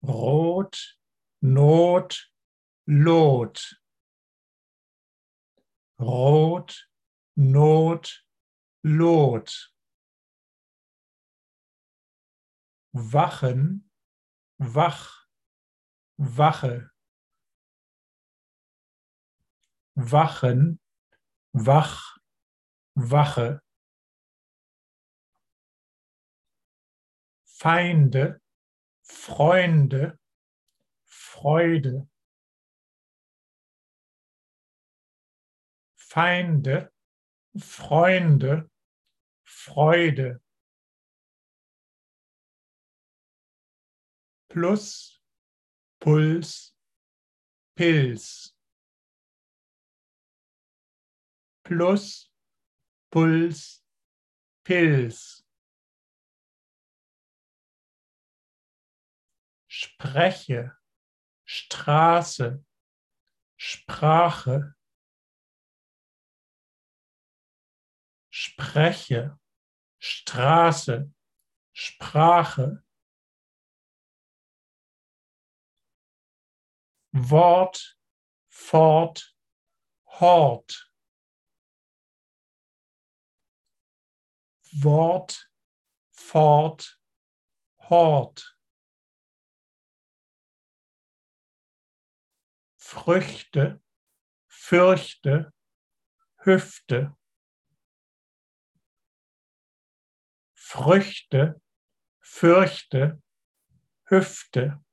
Rot, Not, Lot. Rot, Not, Lot. Wachen, wach, wache. Wachen, wach, wache. Feinde, Freunde, Freude. Feinde, Freunde, Freude. Plus, Puls, Pils. Plus, Puls, Pils. Spreche, Straße, Sprache. Spreche, Straße, Sprache. Wort, Fort, Hort. Wort, Fort, Hort. Früchte, Fürchte, Hüfte. Früchte, Fürchte, Hüfte.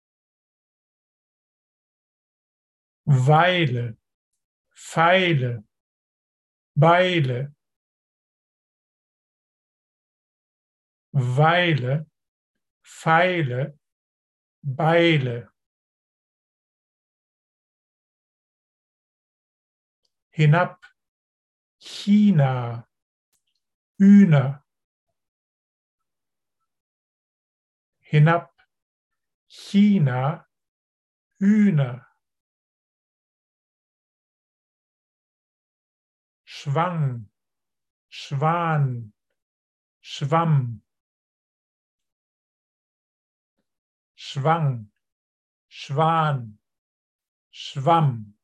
Weile, Pfeile, Beile. Weile, Pfeile, Beile. Hinab, China, Hühner. Hinab, China, Hühner. Schwang, Schwan, Schwamm. Schwang, Schwan, Schwamm.